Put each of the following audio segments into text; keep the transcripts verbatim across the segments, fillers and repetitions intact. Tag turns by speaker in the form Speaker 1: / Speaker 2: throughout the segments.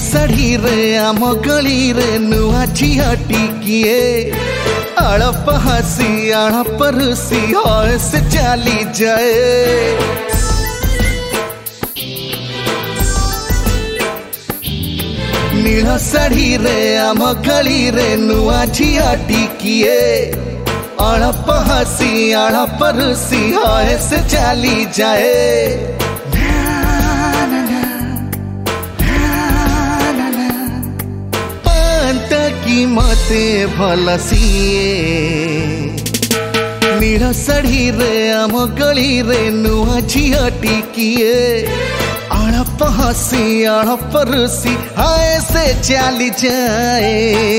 Speaker 1: ଶାଢ଼ୀ ରେ ଆମ ଗଳିରେ ନୂଆ ଝିଅ ଟିକିଏ ଅଳପ ହସି ଅଳପ ରୁଷି ହଏ ସେ ଚାଲି ଯାଏ। ନୀଳ ଶାଢ଼ୀ ରେ ଆମ ଗଳିରେ ନୂଆ ଝିଅ ଟିକିଏ ଅଳପ ହସି ଅଳପ ରୁଷି ହଏ ସେ ଚାଲି ଯାଏ। की मते भल सिए नील ଶାଢ଼ୀ रे आम गली रे नुआ झियो टिकिए अळप हसी अळप रुसी हाय से चली जाए।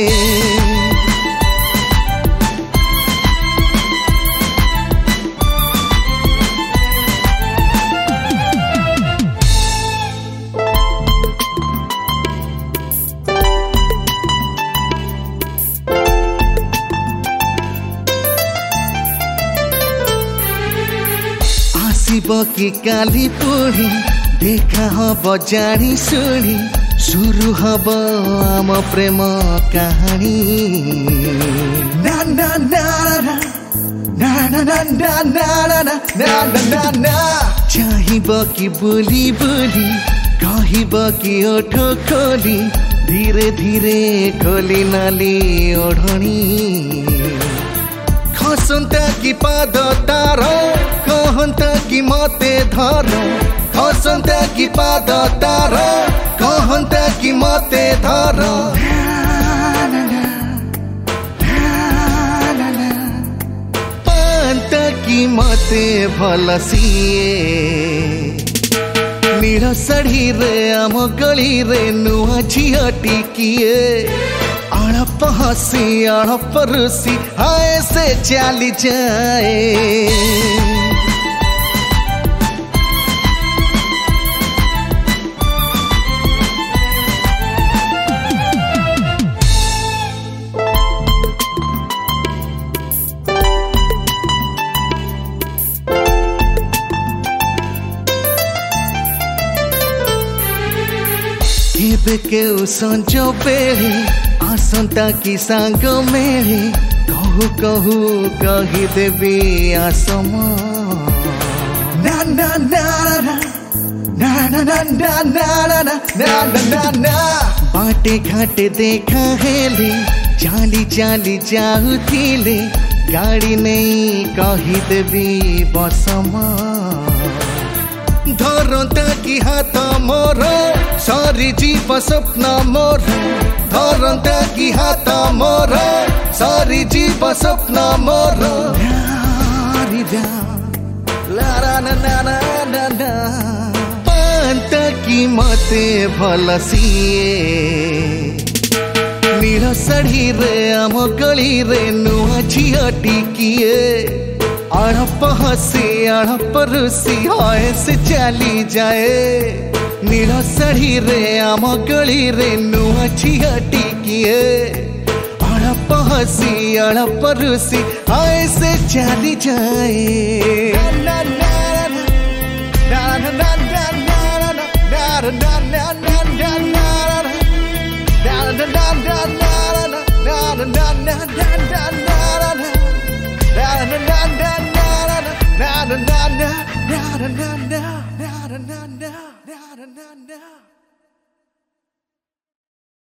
Speaker 1: कि काली पुड़ी देखा हब जानी सुनी शुरू हब आम प्रेम कहानी। ना ना ना ना ना ना ना ना ना ना ना ना चाहिब कि बुली बुली कहब कि ओठ खोली धीरे धीरे खोली नाली ओढ़नी खसंता कि पाद तार कहंता कि मते धर खसंता कि पाद तार कहंता कि मते धर। पांता कि मते भल सिए नील ଶାଢ଼ୀ रे आम गली रे नुआ झियो टिकिए अळप हसी अळप रुसी हाय से चली जाए। केबे केउ संज बेले आसंता कि सांग मेले कहू कहू कही देवी आसम। ना ना ना ना ना ना ना ना ना ना ना ना बाटे घाटे देखा हेले चाली चाली जाऊथिले गाड़ी नहीं कही देवी बसम। धरंता कि हाथ मोर सरी जीव स्वप्न मोर धरंता कि हाथ मोर सरी जीव स्वप्न मोर। पांता कि मते भल सिए नील ଶାଢ଼ୀ रे आम गली रे नुआ झियो टिकिए अळप हसी अळप रुसी हए से चली जाए। नील ଶାଢ଼ୀ रे आम गली रे नुआ झियो टिकिए अळप हसी अळप रुसी हए से चली जाए। Na na na na na na na na na na na na na na